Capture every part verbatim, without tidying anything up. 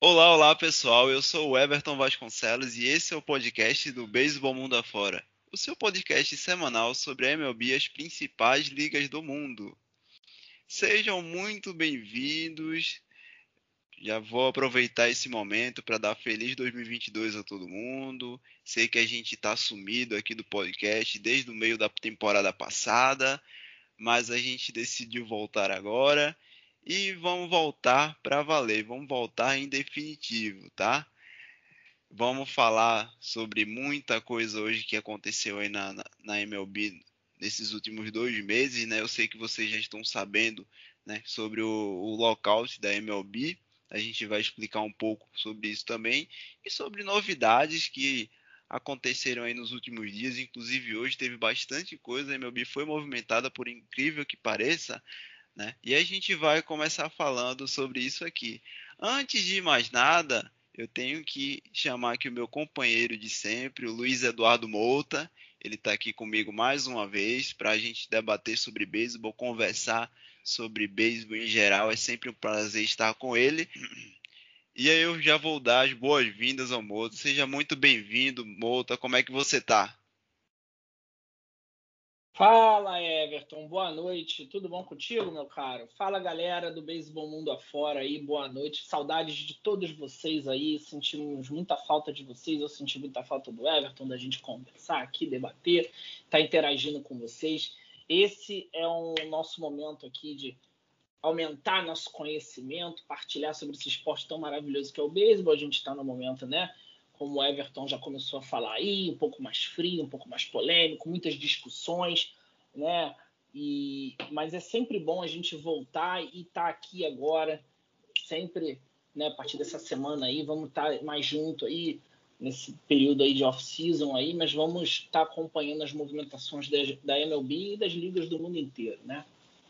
Olá, olá pessoal, eu sou o Everton Vasconcelos e esse é o podcast do Beisebol Mundo Afora, o seu podcast semanal sobre a M L B e as principais ligas do mundo. Sejam muito bem-vindos, já vou aproveitar esse momento para dar feliz dois mil e vinte e dois a todo mundo. Sei que a gente está sumido aqui do podcast desde o meio da temporada passada, mas a gente decidiu voltar agora e vamos voltar para valer, vamos voltar em definitivo, tá? Vamos falar sobre muita coisa hoje que aconteceu aí na, na, na M L B nesses últimos dois meses, né? Eu sei que vocês já estão sabendo, né, sobre o, o lockout da M L B. A gente vai explicar um pouco sobre isso também e sobre novidades que aconteceram aí nos últimos dias. Inclusive hoje teve bastante coisa. A M L B foi movimentada, por incrível que pareça, né? E a gente vai começar falando sobre isso aqui. Antes de mais nada, eu tenho que chamar aqui o meu companheiro de sempre, o Luiz Eduardo Mouta. Ele está aqui comigo mais uma vez para a gente debater sobre beisebol, conversar sobre beisebol em geral. É sempre um prazer estar com ele. E aí eu já vou dar as boas-vindas ao Mouta. Seja muito bem-vindo, Mouta. Como é que você está? Fala, Everton, boa noite, tudo bom contigo, meu caro? Fala, galera do Beisebol Mundo Afora aí, boa noite, saudades de todos vocês aí, sentimos muita falta de vocês, eu senti muita falta do Everton, da gente conversar aqui, debater, tá interagindo com vocês. Esse é o nosso momento aqui de aumentar nosso conhecimento, partilhar sobre esse esporte tão maravilhoso que é o beisebol. A gente está no momento, né? Como o Everton já começou a falar aí, um pouco mais frio, um pouco mais polêmico, muitas discussões, né? E, mas é sempre bom a gente voltar e estar tá aqui agora, sempre, né? A partir dessa semana aí, vamos estar tá mais junto aí nesse período aí de off-season aí, mas vamos estar tá acompanhando as movimentações da, da M L B e das ligas do mundo inteiro, né?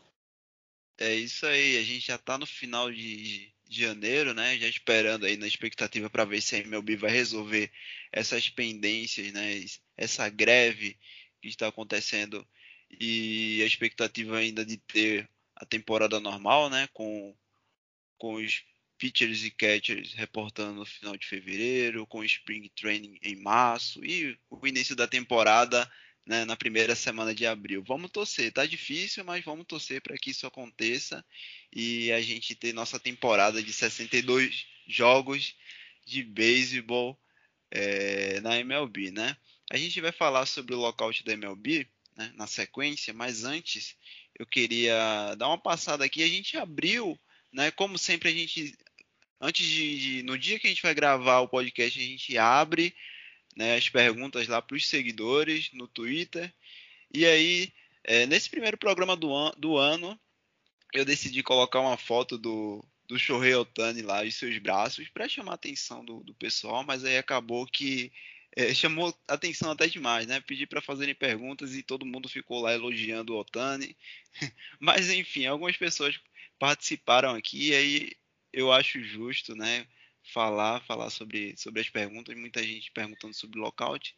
É isso aí, a gente já está no final de, de janeiro, né? Já esperando aí na expectativa para ver se a M L B vai resolver essas pendências, né? Essa greve que está acontecendo e a expectativa ainda de ter a temporada normal, né? Com, com os pitchers e catchers reportando no final de fevereiro, com o Spring Training em março e o início da temporada, né, na primeira semana de abril. Vamos torcer, tá difícil, mas vamos torcer para que isso aconteça e a gente ter nossa temporada de sessenta e dois jogos de beisebol é, na M L B, né? A gente vai falar sobre o lockout da M L B, né, na sequência, mas antes eu queria dar uma passada aqui. A gente abriu, né? Como sempre a gente antes de, de no dia que a gente vai gravar o podcast a gente abre, né, as perguntas lá para os seguidores no Twitter. E aí, é, nesse primeiro programa do, an do ano, eu decidi colocar uma foto do, do Shohei Ohtani lá e seus braços para chamar a atenção do, do pessoal, mas aí acabou que é, chamou atenção até demais, né? Pedi para fazerem perguntas e todo mundo ficou lá elogiando o Ohtani. Mas enfim, algumas pessoas participaram aqui e aí eu acho justo, né? Falar, falar sobre, sobre as perguntas, muita gente perguntando sobre o lockout.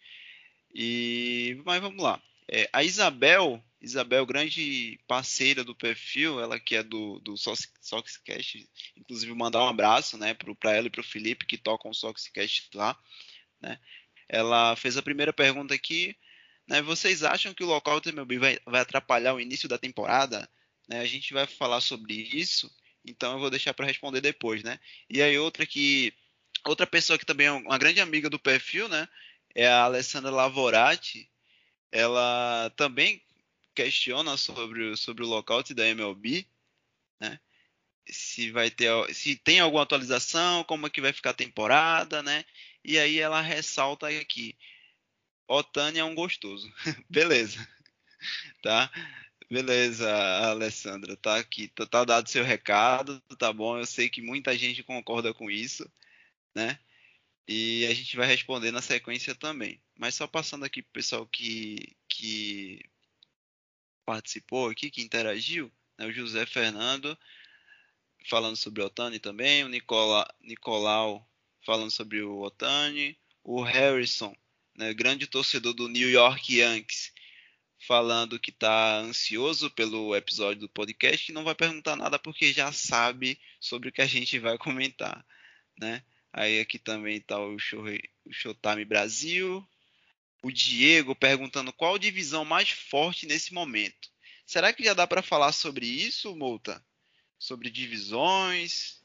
E, mas vamos lá. É, a Isabel, Isabel, grande parceira do perfil, ela que é do, do Sox- Soxcast, inclusive mandar um abraço, né, para ela e para o Felipe que tocam o Soxcast lá, né? Ela fez a primeira pergunta aqui, né? Vocês acham que o lockout M L B vai, vai atrapalhar o início da temporada? Né, a gente vai falar sobre isso, então eu vou deixar para responder depois, né? E aí outra que outra pessoa que também é uma grande amiga do perfil, né? É a Alessandra Lavorati. Ela também questiona sobre, o- sobre o lockout da M L B, né? Se vai ter, se tem alguma atualização, como é que vai ficar a temporada, né? E aí ela ressalta aqui, Ohtani é um gostoso. Beleza, tá? Beleza, Alessandra, tá aqui, tá, tá dado seu recado, tá bom? Eu sei que muita gente concorda com isso, né? E a gente vai responder na sequência também. Mas só passando aqui pro pessoal que, que participou aqui, que interagiu, né? O José Fernando falando sobre o Otani também, o Nicola, Nicolau falando sobre o Otani, o Harrison, né? Grande torcedor do New York Yankees, falando que está ansioso pelo episódio do podcast e não vai perguntar nada porque já sabe sobre o que a gente vai comentar, né? Aí aqui também está o, Show, o Showtime Brasil. O Diego perguntando qual divisão mais forte nesse momento. Será que já dá para falar sobre isso, Mouta? Sobre divisões?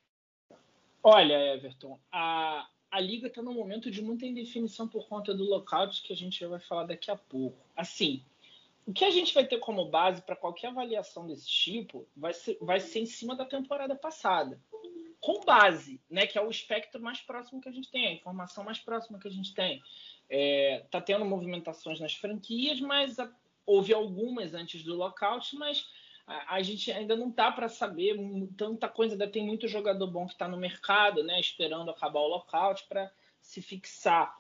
Olha, Everton, a, a liga está num momento de muita indefinição por conta do lockout que a gente já vai falar daqui a pouco. Assim, o que a gente vai ter como base para qualquer avaliação desse tipo vai ser, vai ser em cima da temporada passada. Com base, né, que é o espectro mais próximo que a gente tem, a informação mais próxima que a gente tem. É, tá tendo movimentações nas franquias, mas a, houve algumas antes do lockout, mas a, a gente ainda não tá para saber tanta coisa, ainda tem muito jogador bom que está no mercado, né, esperando acabar o lockout para se fixar.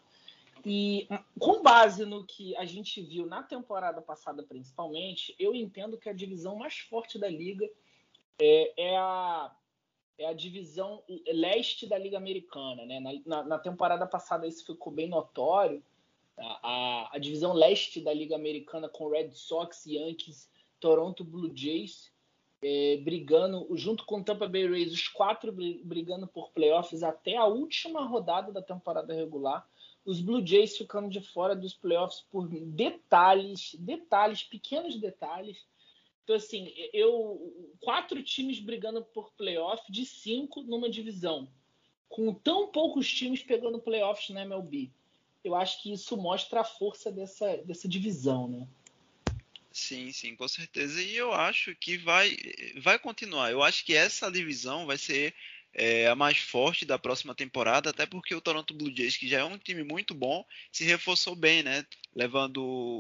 E com base no que a gente viu na temporada passada, principalmente, eu entendo que a divisão mais forte da liga é, é a é a divisão leste da Liga Americana, né? Na, na, na temporada passada isso ficou bem notório. A, a, a divisão leste da Liga Americana com Red Sox, Yankees, Toronto Blue Jays, é, brigando junto com Tampa Bay Rays, os quatro brigando por playoffs até a última rodada da temporada regular. Os Blue Jays ficando de fora dos playoffs por detalhes, detalhes, pequenos detalhes. Então, assim, eu quatro times brigando por playoff de cinco numa divisão, com tão poucos times pegando playoffs na M L B. Eu acho que isso mostra a força dessa, dessa divisão, né? Sim, sim, com certeza. E eu acho que vai, vai continuar. Eu acho que essa divisão vai ser é, a mais forte da próxima temporada, até porque o Toronto Blue Jays, que já é um time muito bom, se reforçou bem, né? Levando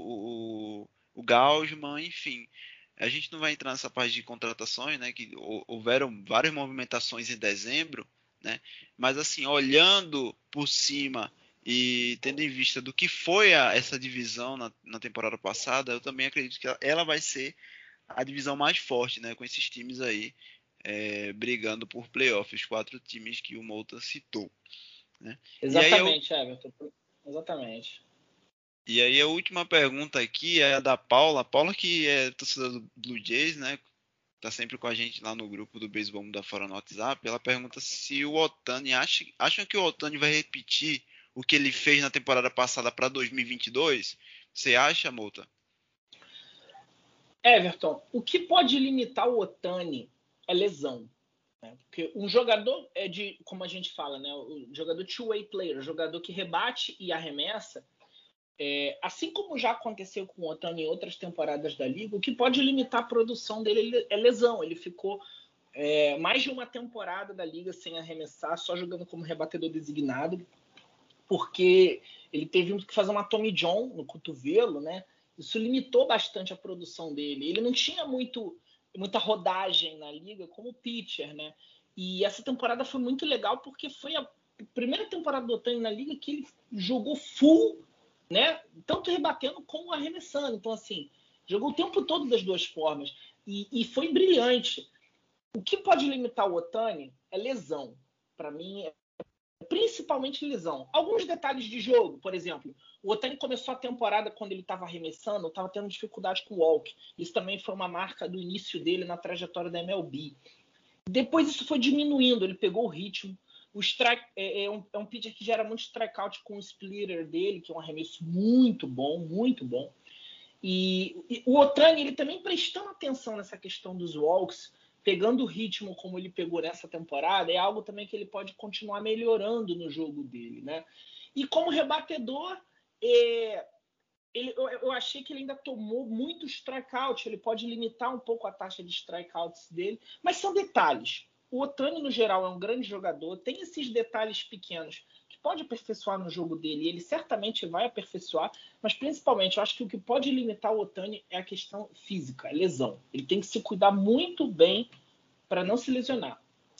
o, o, o Gausman, enfim. A gente não vai entrar nessa parte de contratações, né? Que houveram várias movimentações em dezembro, né? Mas assim, olhando por cima e tendo em vista do que foi a, essa divisão na, na temporada passada, eu também acredito que ela, ela vai ser a divisão mais forte, né? Com esses times aí é, brigando por playoffs, os quatro times que o Mouta citou, né? E aí eu Exatamente, Everton. Exatamente. E aí a última pergunta aqui é a da Paula. Paula que é torcedora do Blue Jays, né? Tá sempre com a gente lá no grupo do Beisebol Mundo Afora no WhatsApp. Ela pergunta se o Ohtani acha, acham que o Ohtani vai repetir o que ele fez na temporada passada para dois mil e vinte e dois? Você acha, Mouta? Everton, o que pode limitar o Ohtani é lesão. Né? Porque um jogador é de, como a gente fala, né? O jogador two-way player, o jogador que rebate e arremessa. É, assim como já aconteceu com o Ohtani em outras temporadas da liga, o que pode limitar a produção dele é lesão. Ele ficou é, mais de uma temporada da liga sem arremessar, só jogando como rebatedor designado, porque ele teve que fazer uma Tommy John no cotovelo, né? Isso limitou bastante a produção dele. Ele não tinha muito, muita rodagem na liga como pitcher, né? E essa temporada foi muito legal porque foi a primeira temporada do Ohtani na liga que ele jogou full, né? Tanto rebatendo como arremessando. Então, assim, jogou o tempo todo das duas formas. E, e foi brilhante. O que pode limitar o Ohtani é lesão. Para mim, é principalmente lesão. Alguns detalhes de jogo, por exemplo, o Ohtani começou a temporada quando ele estava arremessando, estava tendo dificuldade com o walk. Isso também foi uma marca do início dele na trajetória da M L B. Depois isso foi diminuindo, ele pegou o ritmo. O strike é, é, um, é um pitcher que gera muito strikeout com o splitter dele, que é um arremesso muito bom, muito bom. E, e o Ohtani, ele também prestando atenção nessa questão dos walks, pegando o ritmo como ele pegou nessa temporada, é algo também que ele pode continuar melhorando no jogo dele, né? E como rebatedor, é, ele, eu, eu achei que ele ainda tomou muito strikeout, ele pode limitar um pouco a taxa de strikeouts dele, mas são detalhes. O Ohtani, no geral, é um grande jogador, tem esses detalhes pequenos que pode aperfeiçoar no jogo dele, e ele certamente vai aperfeiçoar, mas principalmente, eu acho que o que pode limitar o Ohtani é a questão física, a lesão. Ele tem que se cuidar muito bem para não se lesionar.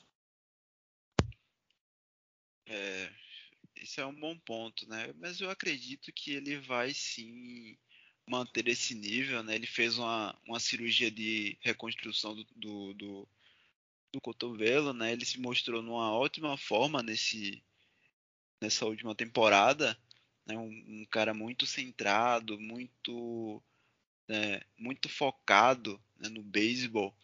É, esse é um bom ponto, né? Mas eu acredito que ele vai sim manter esse nível, né? Ele fez uma, uma cirurgia de reconstrução do, do, do, do cotovelo, né? Ele se mostrou numa ótima forma nesse, nessa última temporada, né? Um, um cara muito centrado, muito, né, muito focado, né, no beisebol.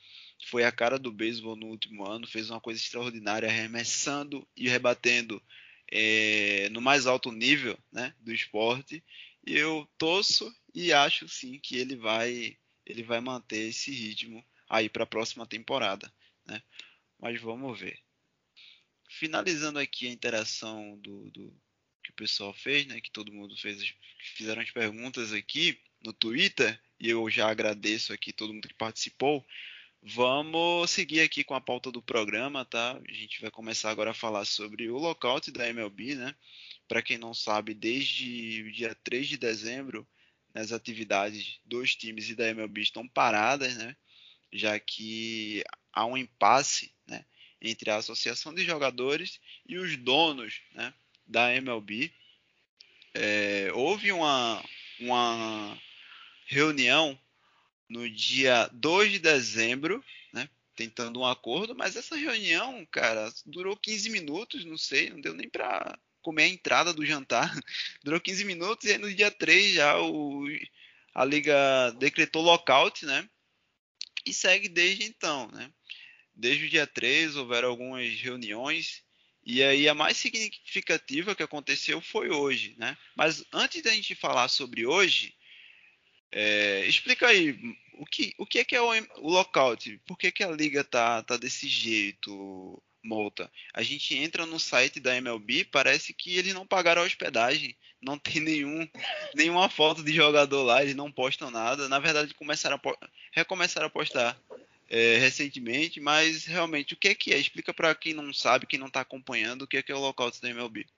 foi a cara do beisebol no último ano, fez uma coisa extraordinária, arremessando e rebatendo é, no mais alto nível, né, do esporte. E eu torço e acho sim que ele vai, ele vai manter esse ritmo aí para a próxima temporada, né? Mas vamos ver. Finalizando aqui a interação do, do que o pessoal fez, né, que todo mundo fez, fizeram as perguntas aqui no Twitter, e eu já agradeço aqui todo mundo que participou. Vamos seguir aqui com a pauta do programa, tá? A gente vai começar agora a falar sobre o lockout da M L B, né? Para quem não sabe, desde o dia três de dezembro, as atividades dos times e da M L B estão paradas, né? Já que há um impasse, né, entre a Associação de Jogadores e os donos, né, da M L B. É, houve uma, uma reunião no dia dois de dezembro, né, tentando um acordo, mas essa reunião, cara, durou quinze minutos, não sei, não deu nem para comer a entrada do jantar. Durou quinze minutos e aí no dia três já o, a liga decretou lockout, né? E segue desde então, né? Desde o dia três houveram algumas reuniões e aí a mais significativa que aconteceu foi hoje, né? Mas antes da gente falar sobre hoje, é, explica aí o que, o que é que é o, o lockout? Por que, que a liga tá, tá desse jeito, Mouta? A gente entra no site da M L B, parece que eles não pagaram a hospedagem, não tem nenhum, nenhuma foto de jogador lá, eles não postam nada. Na verdade, começaram a, recomeçaram a postar é, recentemente, mas realmente o que é que é? Explica para quem não sabe, quem não está acompanhando, o que é que é o lockout da M L B.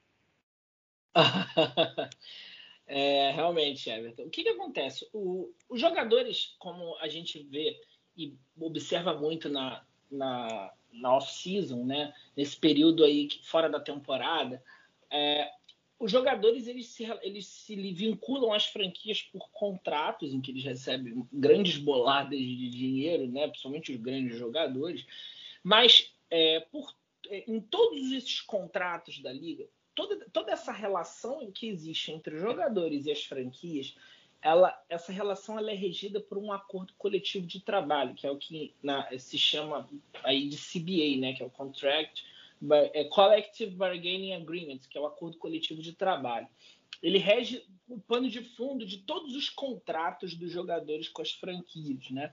É, realmente, Everton. O que, que acontece? O, os jogadores, como a gente vê e observa muito na, na, na off-season, né? Nesse período aí fora da temporada, é, os jogadores eles se, eles se vinculam às franquias por contratos em que eles recebem grandes boladas de dinheiro, né? Principalmente os grandes jogadores, mas é, por, em todos esses contratos da liga, Toda, toda essa relação que existe entre os jogadores e as franquias, ela, essa relação ela é regida por um acordo coletivo de trabalho, que é o que na, se chama aí de C B A, né, que é o Contract é Collective Bargaining Agreement, que é o acordo coletivo de trabalho. Ele rege o pano de fundo de todos os contratos dos jogadores com as franquias, né?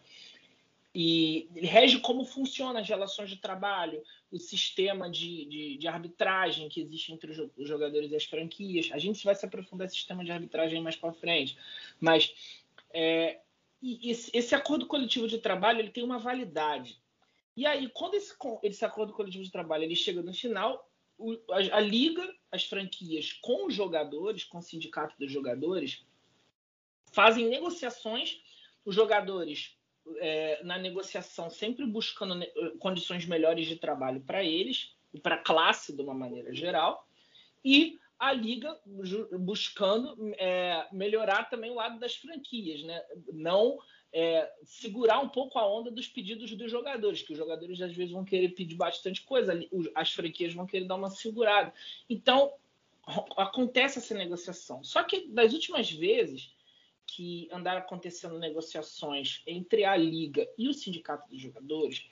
E ele rege como funcionam as relações de trabalho, o sistema de, de, de arbitragem que existe entre os jogadores e as franquias. A gente vai se aprofundar esse sistema de arbitragem mais para frente. Mas é, esse, esse acordo coletivo de trabalho ele tem uma validade. E aí, quando esse, esse acordo coletivo de trabalho ele chega no final, o, a, a liga, as franquias com os jogadores, com o sindicato dos jogadores, fazem negociações, os jogadores É, na negociação, sempre buscando ne- condições melhores de trabalho para eles e para a classe de uma maneira geral, e a liga buscando é, melhorar também o lado das franquias, né? Não é, segurar um pouco a onda dos pedidos dos jogadores, que os jogadores às vezes vão querer pedir bastante coisa, as franquias vão querer dar uma segurada. Então acontece essa negociação. Só que das últimas vezes que andaram acontecendo negociações entre a liga e o sindicato dos jogadores,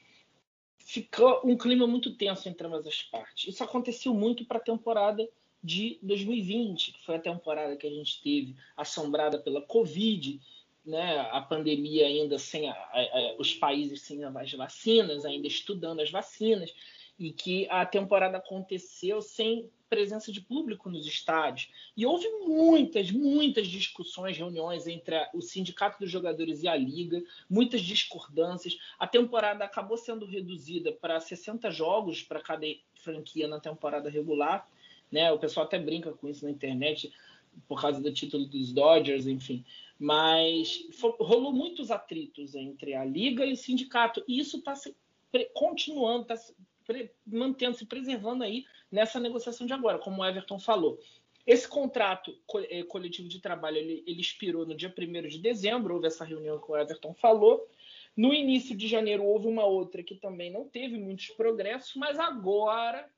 ficou um clima muito tenso entre ambas as partes. Isso aconteceu muito para a temporada de dois mil e vinte, que foi a temporada que a gente teve assombrada pela Covid, né? A pandemia ainda sem a, a, a, os países sem as vacinas, ainda estudando as vacinas, e que a temporada aconteceu sem presença de público nos estádios. E houve muitas, muitas discussões, reuniões entre a, o sindicato dos jogadores e a liga, muitas discordâncias. A temporada acabou sendo reduzida para sessenta jogos para cada franquia na temporada regular, né? O pessoal até brinca com isso na internet por causa do título dos Dodgers, enfim. Mas foi, rolou muitos atritos entre a liga e o sindicato, e isso está se continuando, está se mantendo-se, preservando aí nessa negociação de agora, como o Everton falou. Esse contrato coletivo de trabalho ele, ele expirou no dia primeiro de dezembro, houve essa reunião que o Everton falou. No início de janeiro houve uma outra que também não teve muitos progressos, mas agora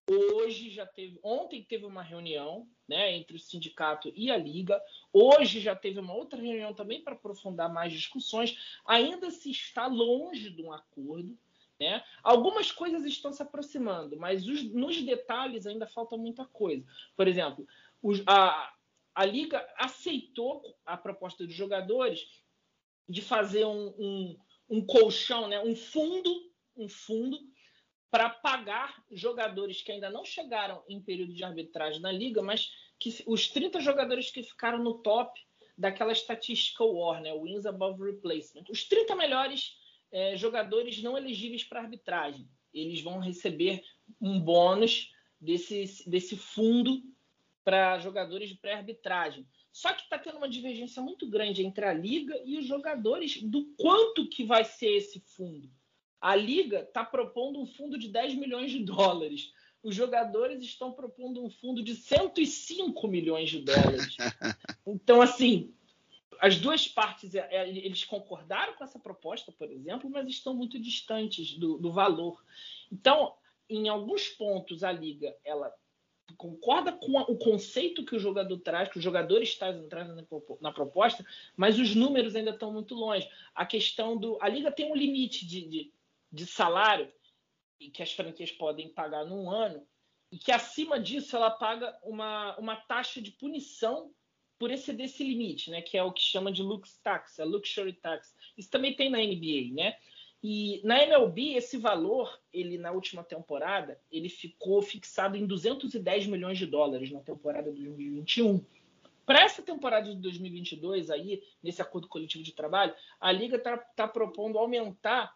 Hoje já teve, ontem teve uma reunião, né, entre o sindicato e a liga. Hoje já teve uma outra reunião também para aprofundar mais discussões. Ainda se está longe de um acordo, né? Algumas coisas estão se aproximando, mas os, nos detalhes ainda falta muita coisa. Por exemplo, os, a, a liga aceitou a proposta dos jogadores de fazer um, um, um colchão, né, um fundo, um fundo para pagar jogadores que ainda não chegaram em período de arbitragem na liga, mas que os trinta jogadores que ficaram no top daquela estatística War, né, Wins Above Replacement, os trinta melhores é, jogadores não elegíveis para arbitragem, eles vão receber um bônus desse, desse fundo para jogadores de pré-arbitragem. Só que está tendo uma divergência muito grande entre a liga e os jogadores do quanto que vai ser esse fundo. A liga está propondo um fundo de dez milhões de dólares. Os jogadores estão propondo um fundo de cento e cinco milhões de dólares. Então, assim, as duas partes, eles concordaram com essa proposta, por exemplo, mas estão muito distantes do, do valor. Então, em alguns pontos, a liga ela concorda com o conceito que o jogador traz, que os jogadores trazem na proposta, mas os números ainda estão muito longe. A questão do... A liga tem um limite de, de, de salário que as franquias podem pagar num ano, e que acima disso ela paga uma, uma taxa de punição por exceder esse limite, né? Que é o que chama de Lux Tax, a Luxury Tax. Isso também tem na N B A, né? E na M L B, esse valor, ele na última temporada, ele ficou fixado em duzentos e dez milhões de dólares na temporada de dois mil e vinte e um. Para essa temporada de dois mil e vinte e dois, aí, nesse acordo coletivo de trabalho, a Liga está tá propondo aumentar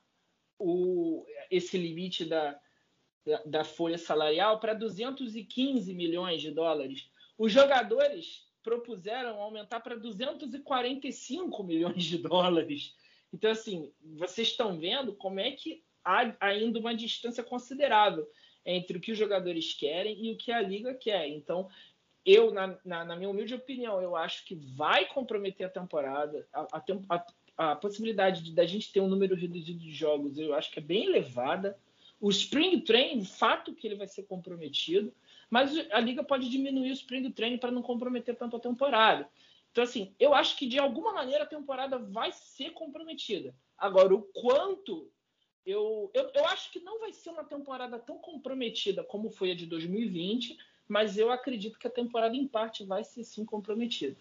o, esse limite da, da, da folha salarial para duzentos e quinze milhões de dólares. Os jogadores propuseram aumentar para duzentos e quarenta e cinco milhões de dólares. Então, assim, vocês estão vendo como é que há ainda uma distância considerável entre o que os jogadores querem e o que a Liga quer. Então, eu, na, na, na minha humilde opinião, eu acho que vai comprometer a temporada. A, a, a, a possibilidade da gente ter um número reduzido de jogos, eu acho que é bem elevada. O Spring Training, fato que ele vai ser comprometido, mas a Liga pode diminuir o Spring Training para não comprometer tanto a temporada. Então, assim, eu acho que de alguma maneira a temporada vai ser comprometida. Agora, o quanto... Eu, eu, eu acho que não vai ser uma temporada tão comprometida como foi a de dois mil e vinte, mas eu acredito que a temporada, em parte, vai ser sim comprometida.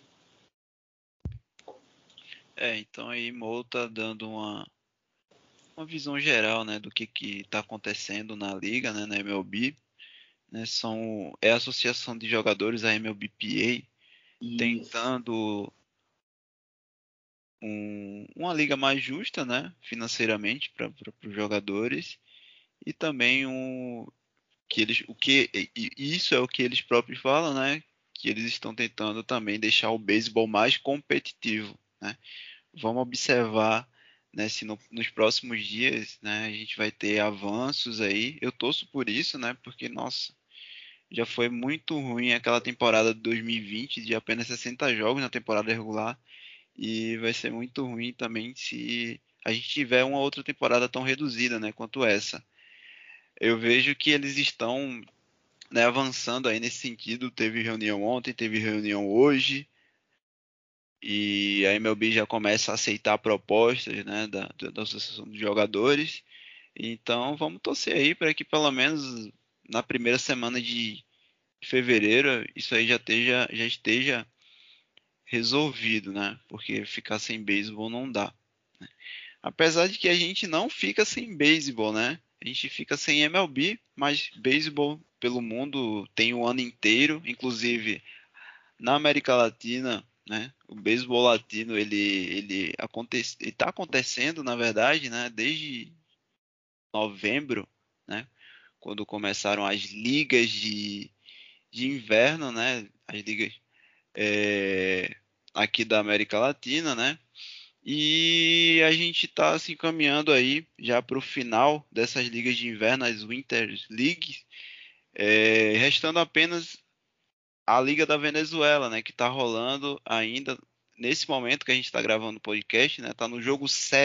É, então aí Mo tá dando uma, uma visão geral, né, do que que tá acontecendo na liga, né, na M L B. Né, são, é a Associação de Jogadores, a M L B P A, tentando um, uma liga mais justa, né, financeiramente para os jogadores, e também um, que eles, o que, e isso é o que eles próprios falam, né, que eles estão tentando também deixar o beisebol mais competitivo, né. Vamos observar, né, se no, nos próximos dias, né, a gente vai ter avanços aí. Eu torço por isso, né, porque, nossa, já foi muito ruim aquela temporada de dois mil e vinte, de apenas sessenta jogos na temporada regular. E vai ser muito ruim também se a gente tiver uma outra temporada tão reduzida, né, quanto essa. Eu vejo que eles estão, né, avançando aí nesse sentido. Teve reunião ontem, teve reunião hoje. E a M L B já começa a aceitar propostas, né, da, da Associação de Jogadores. Então vamos torcer aí para que pelo menos na primeira semana de fevereiro isso aí já esteja, já esteja resolvido, né? Porque ficar sem beisebol não dá. Né? Apesar de que a gente não fica sem beisebol, né? A gente fica sem M L B, mas beisebol pelo mundo tem o ano inteiro, inclusive na América Latina, né? O beisebol latino ele ele acontece, está acontecendo na verdade, né? Desde novembro, né? Quando começaram as ligas de, de inverno, né? As ligas é, aqui da América Latina, né? E a gente está se encaminhando aí já para o final dessas ligas de inverno, as Winter Leagues, é, restando apenas a Liga da Venezuela, né? Que está rolando ainda nesse momento que a gente está gravando o podcast, né? Está no jogo sete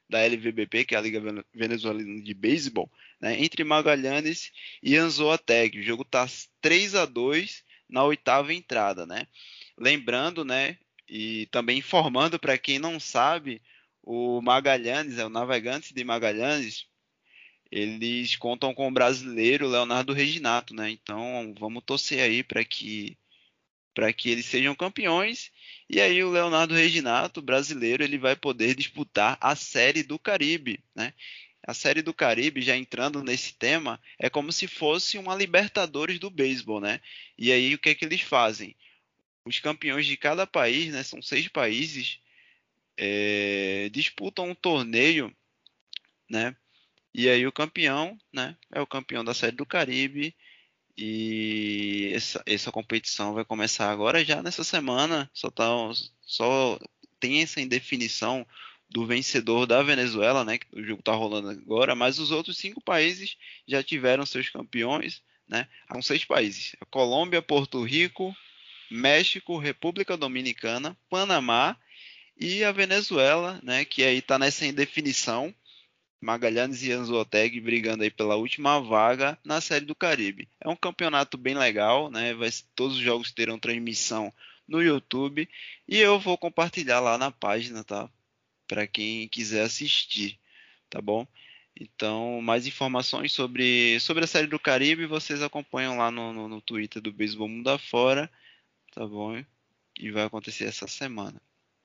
da L V B P, que é a Liga Venezuelana de Beisebol, né, entre Magallanes e Anzoátegui. O jogo está três a dois na oitava entrada, né? Lembrando, né, e também informando para quem não sabe, o Magallanes, é o Navegantes de Magallanes, eles contam com o brasileiro Leonardo Reginato, né? Então vamos torcer aí para que para que eles sejam campeões. E aí o Leonardo Reginato, brasileiro, ele vai poder disputar a Série do Caribe, né? A Série do Caribe, já entrando nesse tema, é como se fosse uma Libertadores do beisebol, né? E aí o que é que eles fazem? Os campeões de cada país, né? São seis países, é, disputam um torneio, né? E aí o campeão, né? É o campeão da Série do Caribe. E essa, essa competição vai começar agora já nessa semana. Só, tá, só tem essa indefinição do vencedor da Venezuela, né? Que o jogo está rolando agora, mas os outros cinco países já tiveram seus campeões, né? São seis países: a Colômbia, Porto Rico, México, República Dominicana, Panamá e a Venezuela, né? Que aí está nessa indefinição. Magallanes e Anzoátegui brigando aí pela última vaga na Série do Caribe. É um campeonato bem legal, né? Vai, todos os jogos terão transmissão no YouTube e eu vou compartilhar lá na página, tá? Para quem quiser assistir, tá bom? Então, mais informações sobre, sobre a Série do Caribe vocês acompanham lá no, no, no Twitter do Beisebol Mundo Afora, tá bom? E vai acontecer essa semana.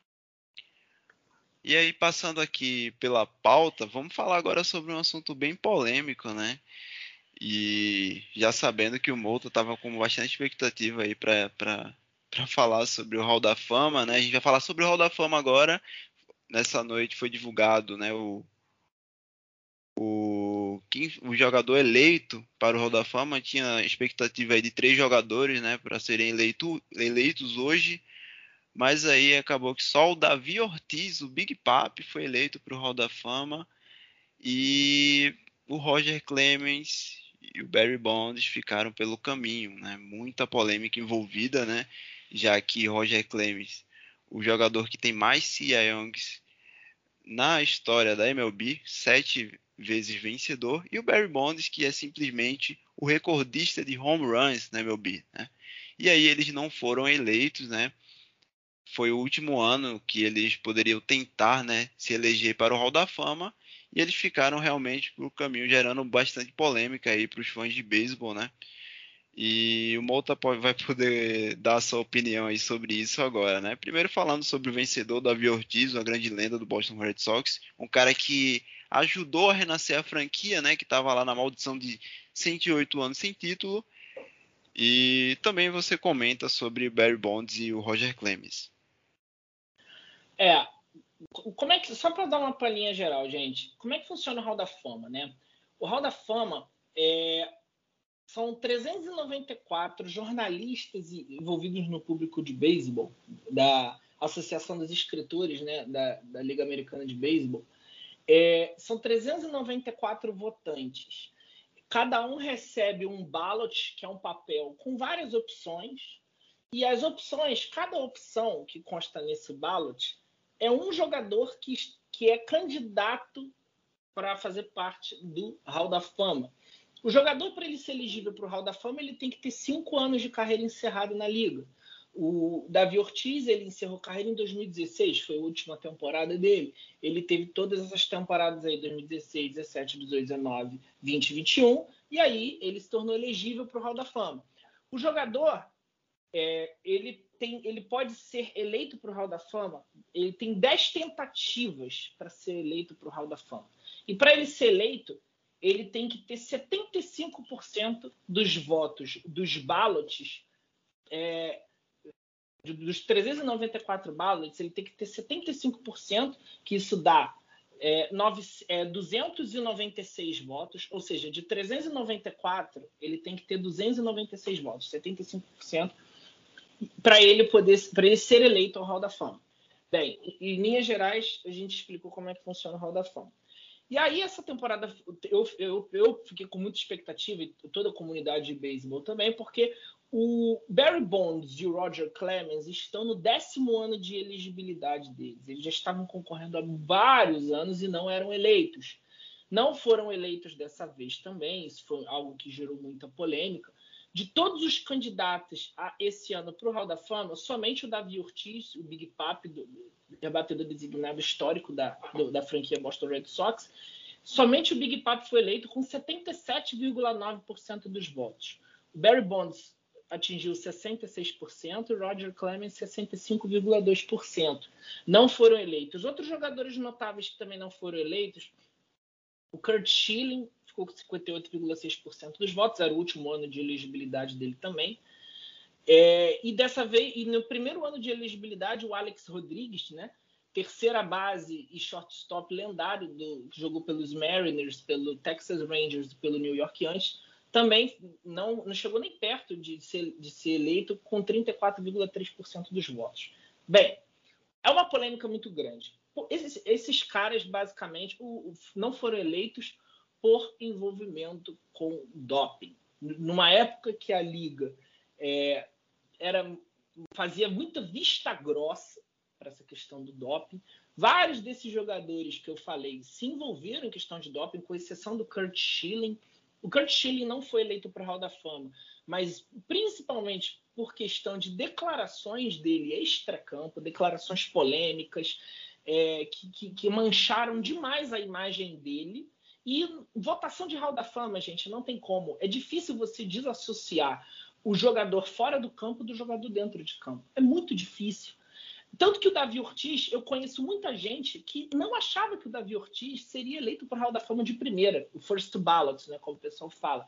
E aí, passando aqui pela pauta, vamos falar agora sobre um assunto bem polêmico, né? E já sabendo que o Mouta estava com bastante expectativa aí para para falar sobre o Hall da Fama, né? A gente vai falar sobre o Hall da Fama agora. Nessa noite foi divulgado, né, o, o, quem, o jogador eleito para o Hall da Fama. Tinha expectativa aí de três jogadores, né, para serem eleito, eleitos hoje. Mas aí acabou que só o Davi Ortiz, o Big Papi, foi eleito para o Hall da Fama. E o Roger Clemens e o Barry Bonds ficaram pelo caminho, né? Muita polêmica envolvida, né? Já que Roger Clemens, o jogador que tem mais Cy Youngs na história da M L B, sete vezes vencedor, e o Barry Bonds, que é simplesmente o recordista de home runs na M L B, né? E aí eles não foram eleitos, né? Foi o último ano que eles poderiam tentar, né, se eleger para o Hall da Fama, e eles ficaram realmente por caminho, gerando bastante polêmica aí para os fãs de beisebol, né? E o Mouta vai poder dar a sua opinião aí sobre isso agora, né? Primeiro falando sobre o vencedor, Davi Ortiz, uma grande lenda do Boston Red Sox, um cara que ajudou a renascer a franquia, né, que estava lá na maldição de cento e oito anos sem título. E também você comenta sobre Barry Bonds e o Roger Clemens. É, como é que, só para dar uma palhinha geral, gente, como é que funciona o Hall da Fama, né? O Hall da Fama é, são trezentos e noventa e quatro jornalistas envolvidos no público de beisebol, da Associação dos Escritores, né, da, da Liga Americana de Beisebol. É, são trezentos e noventa e quatro votantes. Cada um recebe um ballot, que é um papel com várias opções, e as opções, cada opção que consta nesse ballot é um jogador que, que é candidato para fazer parte do Hall da Fama. O jogador, para ele ser elegível para o Hall da Fama, ele tem que ter cinco anos de carreira encerrada na liga. O Davi Ortiz, ele encerrou carreira em dois mil e dezesseis, foi a última temporada dele. Ele teve todas essas temporadas aí, dois mil e dezesseis, dezessete, dezoito, dezenove, vinte, vinte e um, e aí ele se tornou elegível para o Hall da Fama. O jogador, é, ele, tem, ele pode ser eleito para o Hall da Fama, ele tem dez tentativas para ser eleito para o Hall da Fama. E para ele ser eleito, ele tem que ter setenta e cinco por cento dos votos dos ballots, é, dos trezentos e noventa e quatro ballots, ele tem que ter setenta e cinco por cento, que isso dá é, nove, é, duzentos e noventa e seis votos, ou seja, de trezentos e noventa e quatro, ele tem que ter duzentos e noventa e seis votos, setenta e cinco por cento, para ele poder, para ele ser eleito ao Hall da Fama. Bem, em linhas gerais, a gente explicou como é que funciona o Hall da Fama. E aí, essa temporada, eu, eu, eu fiquei com muita expectativa, e toda a comunidade de beisebol também, porque O Barry Bonds e o Roger Clemens estão no décimo ano de elegibilidade deles. Eles já estavam concorrendo há vários anos e não eram eleitos. Não foram eleitos dessa vez também. Isso foi algo que gerou muita polêmica. De todos os candidatos a esse ano para o Hall da Fama, somente o Davi Ortiz, o Big Papi, do rebatedor designado histórico da, do, da franquia Boston Red Sox, somente o Big Papi foi eleito com setenta e sete vírgula nove por cento dos votos. O Barry Bonds atingiu sessenta e seis por cento e Roger Clemens sessenta e cinco vírgula dois por cento. Não foram eleitos. Outros jogadores notáveis que também não foram eleitos, o Curt Schilling ficou com cinquenta e oito vírgula seis por cento dos votos, era o último ano de elegibilidade dele também. É, e dessa vez, e no primeiro ano de elegibilidade, o Alex Rodrigues, né, terceira base e shortstop lendário, do, que jogou pelos Mariners, pelo Texas Rangers e pelo New York Yankees, também não, não chegou nem perto de ser, de ser eleito, com trinta e quatro vírgula três por cento dos votos. Bem, é uma polêmica muito grande. Esses, esses caras, basicamente, o, o, não foram eleitos por envolvimento com doping. Numa época que a Liga é, era, fazia muita vista grossa para essa questão do doping, vários desses jogadores que eu falei se envolveram em questão de doping, com exceção do Curt Schilling. O Curt Schilling não foi eleito para o Hall da Fama, mas principalmente por questão de declarações dele extracampo, declarações polêmicas, é, que, que, que mancharam demais a imagem dele. E votação de Hall da Fama, gente, não tem como. É difícil você desassociar o jogador fora do campo do jogador dentro de campo. É muito difícil. Tanto que o Davi Ortiz, eu conheço muita gente que não achava que o Davi Ortiz seria eleito para o Hall da Fama de primeira, o first ballot, né, como o pessoal fala.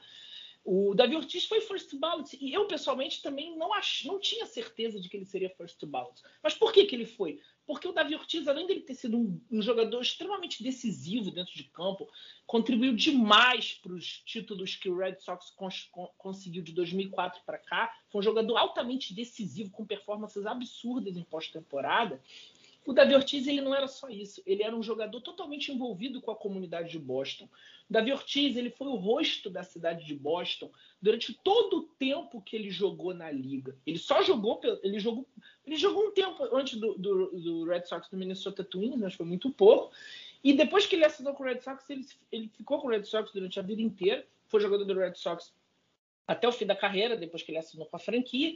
O Davi Ortiz foi first ballot e eu, pessoalmente, também não, ach... não tinha certeza de que ele seria first ballot. Mas por que, que ele foi? Porque o Davi Ortiz, além de ele ter sido um, um jogador extremamente decisivo dentro de campo, contribuiu demais para os títulos que o Red Sox cons... conseguiu de dois mil e quatro para cá. Foi um jogador altamente decisivo, com performances absurdas em pós-temporada. O Davi Ortiz, ele não era só isso, ele era um jogador totalmente envolvido com a comunidade de Boston. O Davi Ortiz, ele foi o rosto da cidade de Boston durante todo o tempo que ele jogou na liga. Ele só jogou, ele jogou, ele jogou um tempo antes do, do, do Red Sox do Minnesota Twins, mas foi muito pouco. E depois que ele assinou com o Red Sox, ele, ele ficou com o Red Sox durante a vida inteira, foi jogador do Red Sox até o fim da carreira, depois que ele assinou com a franquia.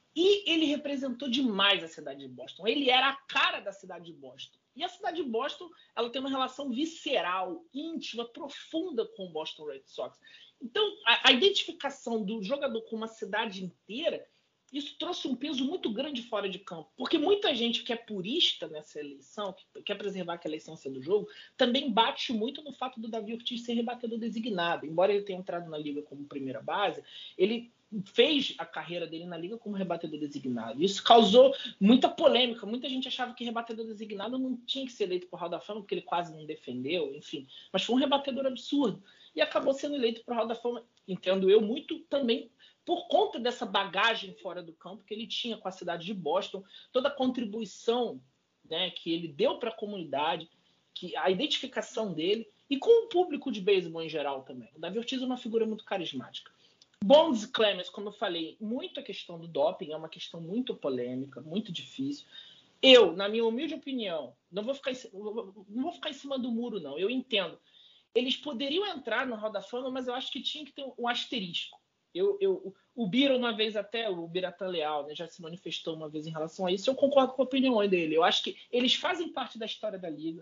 E ele representou demais a cidade de Boston. Ele era a cara da cidade de Boston. E a cidade de Boston, ela tem uma relação visceral, íntima, profunda com o Boston Red Sox. Então, a, a identificação do jogador com uma cidade inteira, isso trouxe um peso muito grande fora de campo. Porque muita gente que é purista nessa eleição, que quer preservar aquela essência do jogo, também bate muito no fato do Davi Ortiz ser rebatedor designado. Embora ele tenha entrado na liga como primeira base, ele fez a carreira dele na liga como rebatedor designado. Isso causou muita polêmica. Muita gente achava que rebatedor designado não tinha que ser eleito por Hall da Fama, porque ele quase não defendeu, enfim. Mas foi um rebatedor absurdo. E acabou sendo eleito por Hall da Fama, entendo eu, muito também por conta dessa bagagem fora do campo que ele tinha com a cidade de Boston, toda a contribuição, né, que ele deu para a comunidade, que a identificação dele, e com o público de beisebol em geral também. O Davi Ortiz é uma figura muito carismática. Bonds e Clemens, como eu falei, muito a questão do doping é uma questão muito polêmica, muito difícil. Eu, na minha humilde opinião, não vou ficar em, não vou ficar em cima do muro, não. Eu entendo. Eles poderiam entrar no Hall da Fama, mas eu acho que tinha que ter um asterisco. Eu, eu, o Bira, uma vez até, o Biratan Leal, né, já se manifestou uma vez em relação a isso. Eu concordo com a opinião dele. Eu acho que eles fazem parte da história da Liga.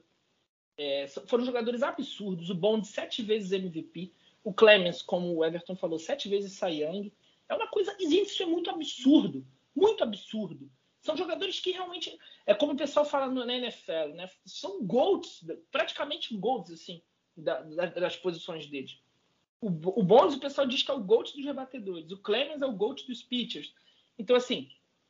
É, foram jogadores absurdos. O Bonds, sete vezes M V P. O Clemens, como o Everton falou, sete vezes Cy Young. É uma coisa... Isso é muito absurdo. Muito absurdo. São jogadores que realmente... É como o pessoal fala no, na N F L, né? São GOATs, praticamente GOATs, assim, da, da, das posições deles. O, o Bonds, o pessoal diz que é o GOAT dos rebatedores. O Clemens é o GOAT dos pitchers. Então, assim,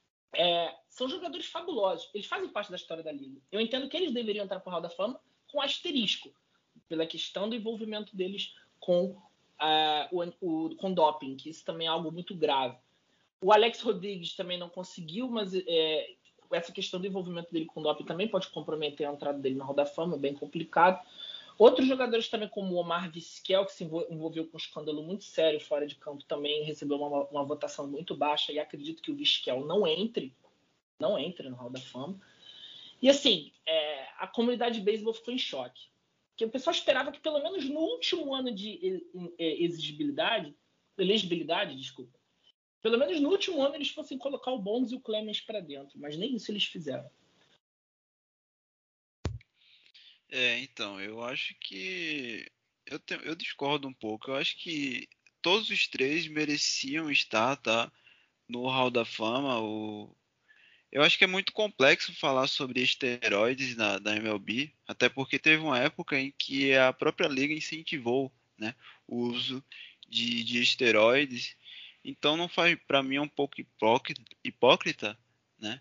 é, são jogadores fabulosos. Eles fazem parte da história da Liga. Eu entendo que eles deveriam entrar para o Hall da Fama com asterisco, pela questão do envolvimento deles com, uh, o, o, com doping, que isso também é algo muito grave. O Alex Rodrigues também não conseguiu, mas é, essa questão do envolvimento dele com doping também pode comprometer a entrada dele na Hall da Fama, bem complicado. Outros jogadores também, como o Omar Vizquel, que se envolveu com um escândalo muito sério fora de campo, também recebeu uma, uma votação muito baixa, e acredito que o Vizquel não entre, não entre no Hall da Fama. E assim, é, a comunidade de beisebol ficou em choque. Porque o pessoal esperava que pelo menos no último ano de exigibilidade, elegibilidade, desculpa, pelo menos no último ano eles fossem colocar o Bonds e o Clemens para dentro, mas nem isso eles fizeram. É, então, eu acho que eu, te, eu discordo um pouco. Eu acho que todos os três mereciam estar, tá, no Hall da Fama. O... Eu acho que é muito complexo falar sobre esteroides na, da M L B, até porque teve uma época em que a própria liga incentivou, né, o uso de, de esteroides. Então não faz, para mim é um pouco hipócrita, hipócrita, né,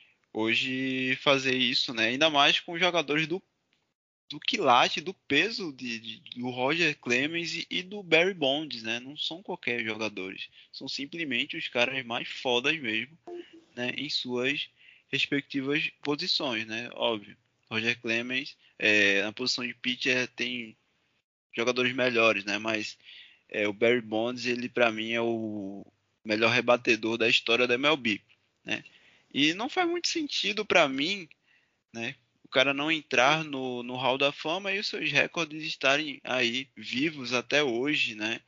hoje fazer isso, né, ainda mais com jogadores do do quilate, do peso de, de- do Roger Clemens e, e do Barry Bonds, né? Não são qualquer jogadores, são simplesmente os caras mais fodas mesmo, né? Em suas respectivas posições, né? Óbvio. Roger Clemens, é, na posição de pitcher tem jogadores melhores, né? Mas é, o Barry Bonds, ele para mim é o melhor rebatedor da história da M L B, né? E não faz muito sentido para mim, né, o cara não entrar no, no Hall da Fama e os seus recordes estarem aí vivos até hoje, né?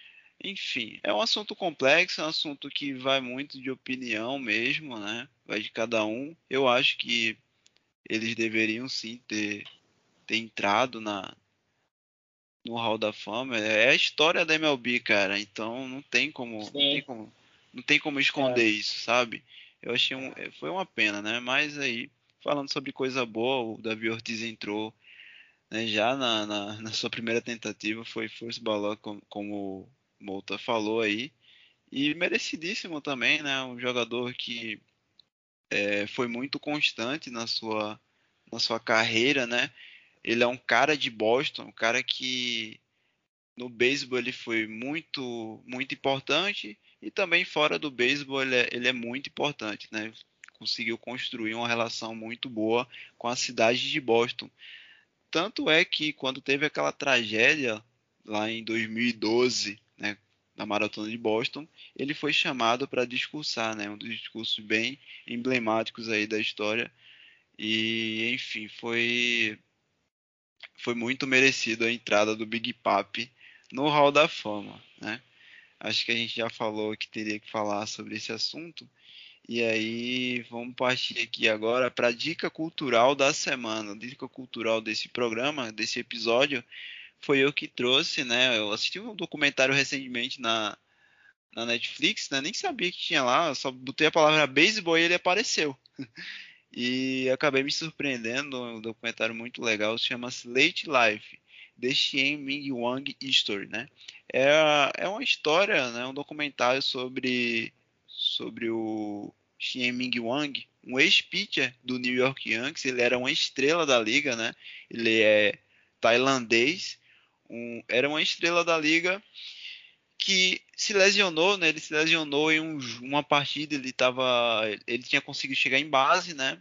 Enfim, é um assunto complexo, é um assunto que vai muito de opinião mesmo, né? Vai de cada um. Eu acho que eles deveriam sim ter, ter entrado na, no Hall da Fama. É a história da M L B, cara. Então não tem como, não tem Sim, como, não tem como é, esconder isso, sabe? Eu achei um, foi uma pena, né? Mas aí, falando sobre coisa boa, o Davi Ortiz entrou, né, já na, na, na sua primeira tentativa, foi First Ballot, como, como o Mouta falou aí, e merecidíssimo também, né, um jogador que é, foi muito constante na sua, na sua carreira, né, ele é um cara de Boston, um cara que no beisebol ele foi muito, muito importante, e também fora do beisebol ele é, ele é muito importante, né, conseguiu construir uma relação muito boa com a cidade de Boston. Tanto é que quando teve aquela tragédia lá em dois mil e doze, né, na Maratona de Boston, ele foi chamado para discursar, né, um dos discursos bem emblemáticos aí da história. E, enfim, foi foi muito merecido a entrada do Big Papi no Hall da Fama, né? Acho que a gente já falou que teria que falar sobre esse assunto. E aí, vamos partir aqui agora para a dica cultural da semana. A dica cultural desse programa, desse episódio, foi eu que trouxe, né? Eu assisti um documentário recentemente na, na Netflix, né? Nem sabia que tinha lá, eu só botei a palavra beisebol e ele apareceu. E acabei me surpreendendo, um documentário muito legal, chama-se Late Life, The Xian Ming Wang History, né? É, é uma história, né? Um documentário sobre, sobre o Xian Ming Wang, um ex-pitcher do New York Yankees. Ele era uma estrela da liga, né? Ele é tailandês, um, era uma estrela da liga que se lesionou, né? Ele se lesionou em um, uma partida, ele tava, ele tinha conseguido chegar em base, né?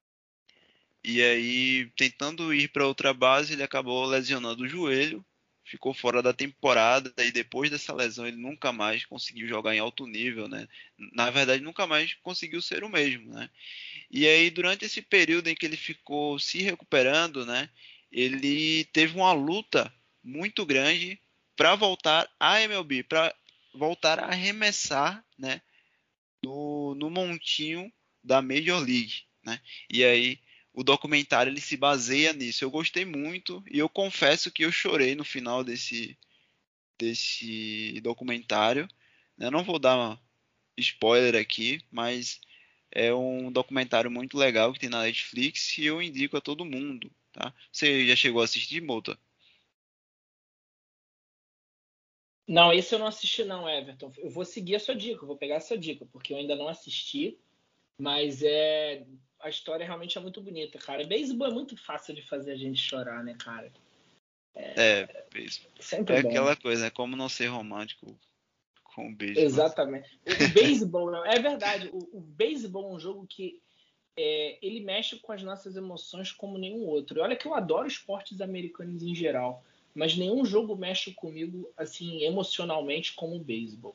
E aí, tentando ir para outra base, ele acabou lesionando o joelho, ficou fora da temporada e depois dessa lesão ele nunca mais conseguiu jogar em alto nível, né? Na verdade, nunca mais conseguiu ser o mesmo, né? E aí, durante esse período em que ele ficou se recuperando, né? Ele teve uma luta muito grande para voltar à M L B, para voltar a arremessar, né? No, no montinho da Major League, né? E aí o documentário ele se baseia nisso. Eu gostei muito e eu confesso que eu chorei no final desse desse documentário. Eu não vou dar spoiler aqui, mas é um documentário muito legal que tem na Netflix e eu indico a todo mundo, tá? Você já chegou a assistir, Mouta? não, esse eu não assisti não, Everton. Eu vou seguir a sua dica, eu vou pegar a sua dica, porque eu ainda não assisti, mas é a história realmente é muito bonita, cara. Beisebol é muito fácil de fazer a gente chorar, né, cara? É, isso. Sempre É bom. aquela coisa, né? Como não ser romântico com o beisebol. Exatamente. O, o beisebol, é verdade, o, o beisebol é um jogo que é, ele mexe com as nossas emoções como nenhum outro. E olha que eu adoro esportes americanos em geral, mas nenhum jogo mexe comigo assim emocionalmente como o beisebol.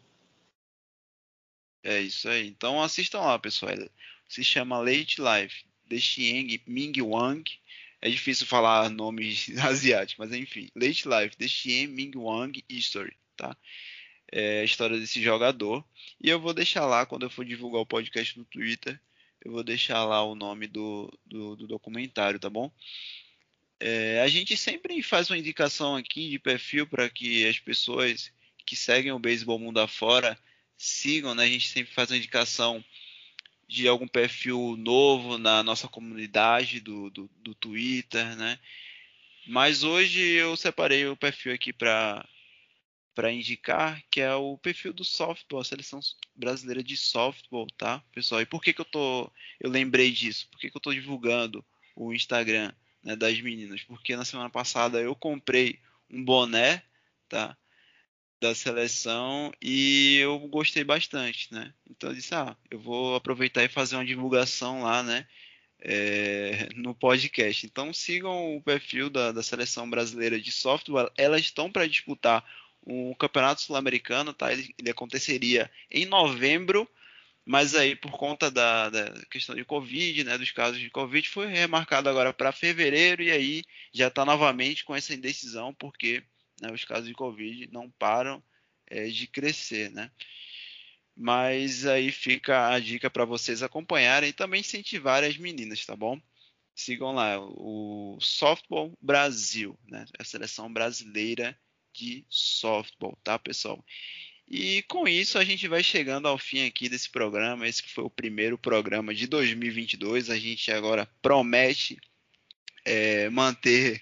É isso aí. Então assistam lá, pessoal. Se chama Late Life, The Xiang Ming Wang. É difícil falar nomes asiáticos, mas enfim. Late Life, The Xiang Ming Wang History, tá? É a história desse jogador. E eu vou deixar lá, quando eu for divulgar o podcast no Twitter, eu vou deixar lá o nome do, do, do documentário, tá bom? É, a gente sempre faz uma indicação aqui de perfil para que as pessoas que seguem o Beisebol Mundo Afora sigam, né? A gente sempre faz uma indicação de algum perfil novo na nossa comunidade do, do, do Twitter, né? Mas hoje eu separei o perfil aqui para para indicar, que é o perfil do softball, a seleção brasileira de softball, tá, pessoal? E por que que eu tô, eu lembrei disso? Por que que eu tô divulgando o Instagram, né, das meninas? Porque na semana passada eu comprei um boné, tá, da seleção e eu gostei bastante, né? Então eu disse, ah, eu vou aproveitar e fazer uma divulgação lá, né? é, no podcast. Então sigam o perfil da, da seleção brasileira de softball. Elas estão para disputar um campeonato sul-americano, tá? Ele, ele aconteceria em novembro, mas aí por conta da, da questão de Covid, né, dos casos de Covid, foi remarcado agora para fevereiro e aí já está novamente com essa indecisão porque, né, os casos de Covid não param é, de crescer, né? Mas aí fica a dica para vocês acompanharem e também incentivarem as meninas, tá bom? Sigam lá o Softball Brasil, né? A seleção brasileira de softball, tá, pessoal? E com isso a gente vai chegando ao fim aqui desse programa. Esse que foi o primeiro programa de dois mil e vinte e dois. A gente agora promete é, manter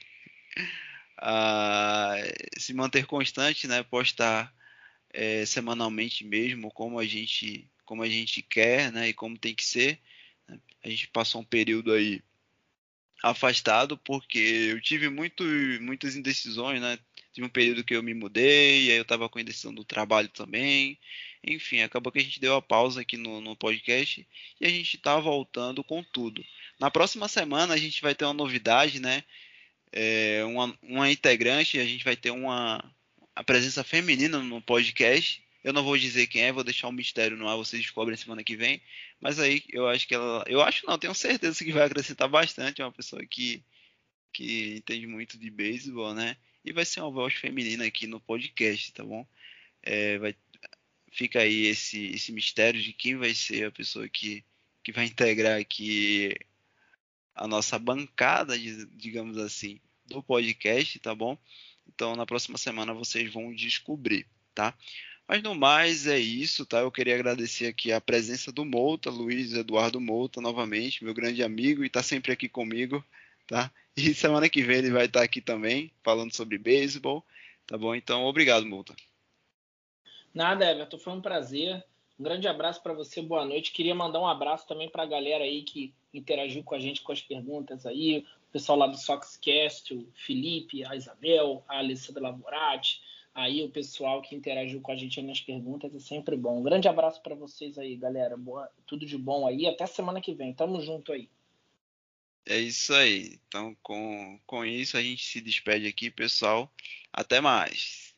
a, se manter constante, né? Postar é, semanalmente mesmo, como a gente como a gente quer, né? E como tem que ser. A gente passou um período aí afastado porque eu tive muito, muitas indecisões, né? Tive um período que eu me mudei, aí eu estava com a indecisão do trabalho também. Enfim, acabou que a gente deu a pausa aqui no, no podcast e a gente está voltando com tudo. Na próxima semana a gente vai ter uma novidade, né? É, uma, uma integrante, a gente vai ter uma a presença feminina no podcast. Eu não vou dizer quem é, vou deixar um mistério no ar, vocês descobrem semana que vem. Mas aí eu acho que ela. Eu acho não, tenho certeza que vai acrescentar bastante. É uma pessoa que, que entende muito de beisebol, né? E vai ser uma voz feminina aqui no podcast, tá bom? É, vai, fica aí esse, esse mistério de quem vai ser a pessoa que, que vai integrar aqui a nossa bancada, digamos assim, do podcast, tá bom? Então, na próxima semana vocês vão descobrir, tá? Mas no mais é isso, tá? Eu queria agradecer aqui a presença do Mouta, Luiz Eduardo Mouta, novamente, meu grande amigo, e tá sempre aqui comigo, tá? E semana que vem ele vai estar aqui também, falando sobre beisebol, tá bom? Então, obrigado, Mouta. Nada, Everton, foi um prazer. Um grande abraço para você, boa noite. Queria mandar um abraço também para a galera aí que interagiu com a gente com as perguntas aí. O pessoal lá do Soxcast, o Felipe, a Isabel, a Alessandra Lavorati, aí o pessoal que interagiu com a gente aí nas perguntas, é sempre bom. Um grande abraço para vocês aí, galera. Boa, tudo de bom aí. Até semana que vem. Tamo junto aí. É isso aí. Então, com, com isso, a gente se despede aqui, pessoal. Até mais.